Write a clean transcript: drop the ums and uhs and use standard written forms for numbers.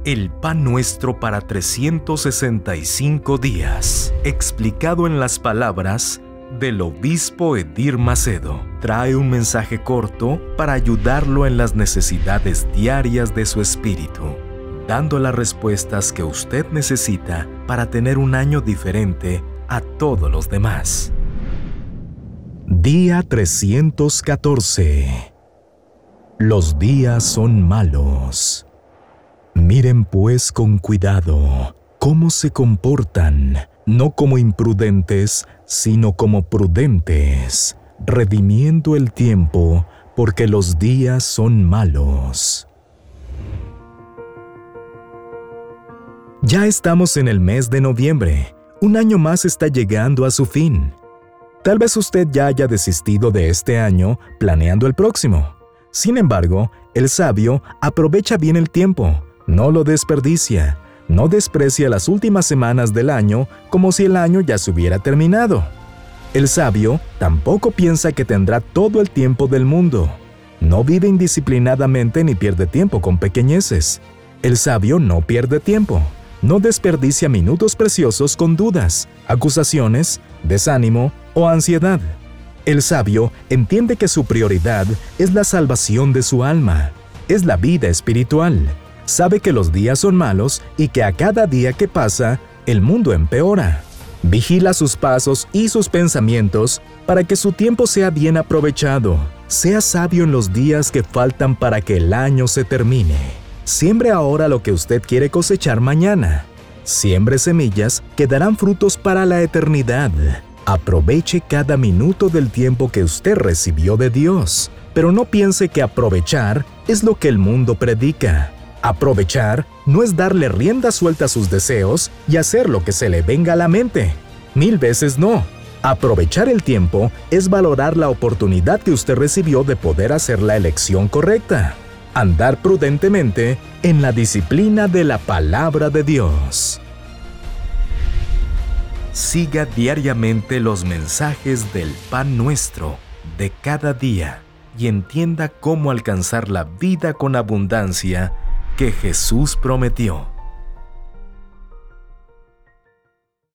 El pan nuestro para 365 días, explicado en las palabras del obispo Edir Macedo, trae un mensaje corto para ayudarlo en las necesidades diarias de su espíritu, dando las respuestas que usted necesita para tener un año diferente a todos los demás. Día 314. Los días son malos. Miren pues con cuidado cómo se comportan, no como imprudentes, sino como prudentes, redimiendo el tiempo, porque los días son malos. Ya estamos en el mes de noviembre. Un año más está llegando a su fin. Tal vez usted ya haya desistido de este año planeando el próximo. Sin embargo, el sabio aprovecha bien el tiempo, no lo desperdicia, no desprecia las últimas semanas del año como si el año ya se hubiera terminado. El sabio tampoco piensa que tendrá todo el tiempo del mundo. No vive indisciplinadamente ni pierde tiempo con pequeñeces. El sabio no pierde tiempo. No desperdicia minutos preciosos con dudas, acusaciones, desánimo o ansiedad. El sabio entiende que su prioridad es la salvación de su alma, es la vida espiritual. Sabe que los días son malos y que a cada día que pasa, el mundo empeora. Vigila sus pasos y sus pensamientos para que su tiempo sea bien aprovechado. Sea sabio en los días que faltan para que el año se termine. Siembre ahora lo que usted quiere cosechar mañana. Siembre semillas que darán frutos para la eternidad. Aproveche cada minuto del tiempo que usted recibió de Dios, pero no piense que aprovechar es lo que el mundo predica. Aprovechar no es darle rienda suelta a sus deseos y hacer lo que se le venga a la mente. 1000 veces no. Aprovechar el tiempo es valorar la oportunidad que usted recibió de poder hacer la elección correcta. Andar prudentemente en la disciplina de la palabra de Dios. Siga diariamente los mensajes del pan nuestro de cada día y entienda cómo alcanzar la vida con abundancia que Jesús prometió.